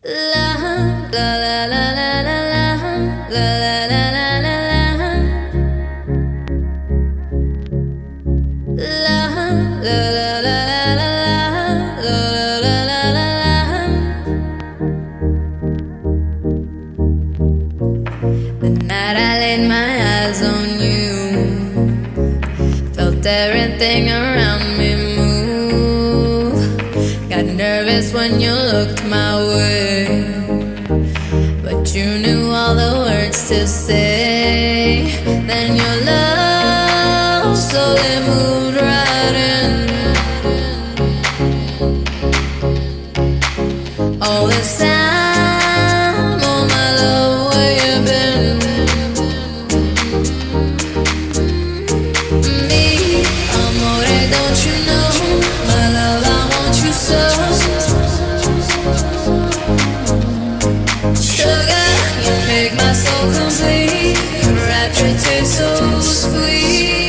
La la la la la la la la la la la la. La la la la la la la la la. The night I laid my eyes on you, felt everything around me move. Got nervous when you looked my way, but you knew all the words to say. Then your love slowly moved right in. All this time, oh my love, where you been? Me, amore, don't you know? My love, I want you so. Sugar, you make my soul complete. Rapture tastes so sweet.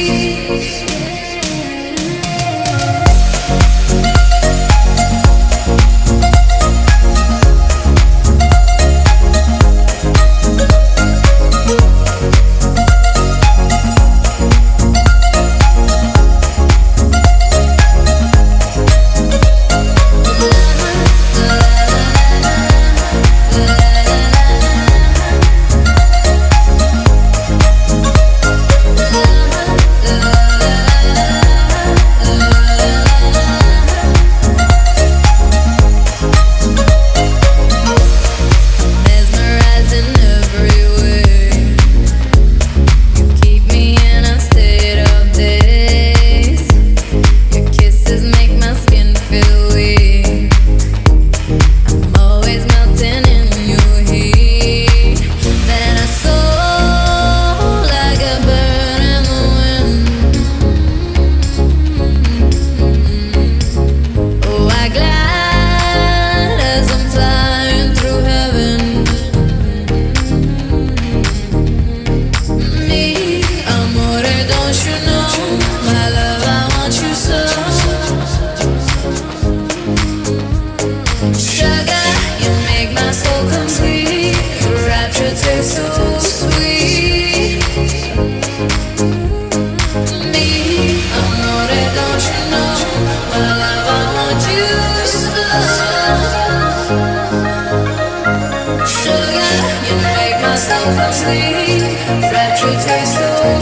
Rapture tastes so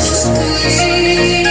sweet.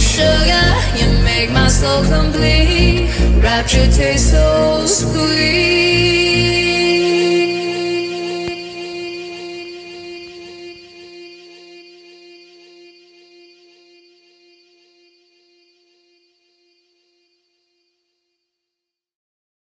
So complete, rapture tastes so sweet.